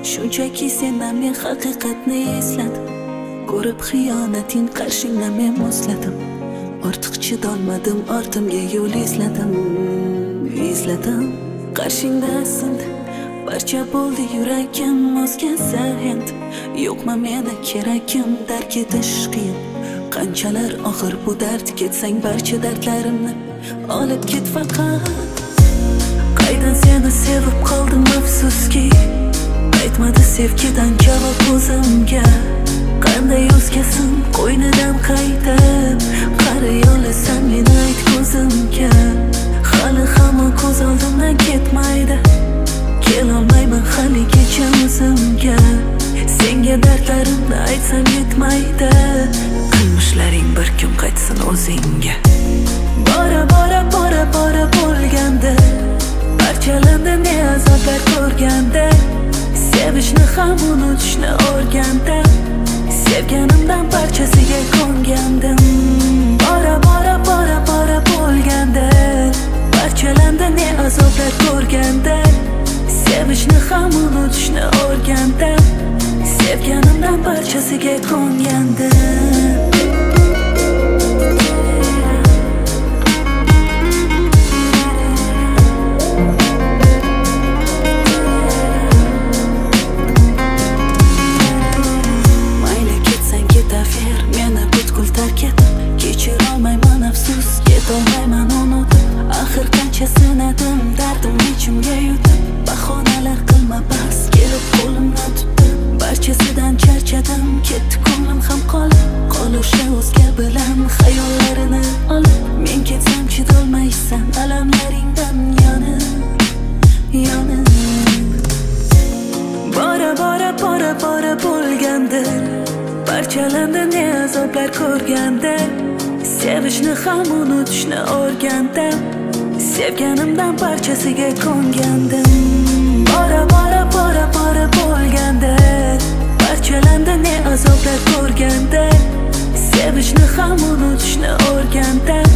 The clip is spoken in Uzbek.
shunchaki sendan men haqiqatni esladim. Ko'rib xiyonating qarshingdan men muzladim. Ortiq chidolmadim, ortimga yo'l izladim. Qarshingda sindi, barcha bo'ldi yuragim, o'zgasi endi yo'qmi meni keragim, dark etish qiyin. Qanchalar og'ir bu dard, ketsang barcha dardlarimni olib ket faqat. Qaydan seni sevib qoldim afsuski, aytmadi sevgidan javob o'zimga. Qanday o'zgasin qo'ynidan qaytib, qari yo'lasan meni ayt ko'zimga. Hali hamon ko'z oldimdan ketmaydi, kelolmayman haligacha o'zimga. Senga dardlarimni aytsam yetmaydi, qilmishlaring bir kun qaytsin o'zingga. Bora bo'lganda, parchalandi ne azoblar ko'rganda, sevishni ham unutishni o'rganda, sevganimdan parchasiga ko'ngandim. Bora bo'lganda, parchalandi ne azoblar ko'rganda, sevishni ham unutishni o'rganda, sevganimdan parchasiga ko'ngandim. Kechirolmayman afsus, yetolmayman unutib. Axir qancha sinadim, dardim ichimga yutib. Bahonalar qilma bas, kelib qo'limdan tutdi. Barchasidan charchadim, ketdi ko'nglim ham qolib. Qol o'sha o'zga bilan xayollarini olib. Men ketsam chidolmaysan alamlaringdan yonib. Bora bo'lganda, parchalandi ne azoblar ko'rganda, sevishni ham unutishni o'rganda, sevganimdan parchasiga ko'ngandim. Bora bo'lganda, parchalandi ne azoblar ko'rganda, sevishni ham unutishni o'rganda,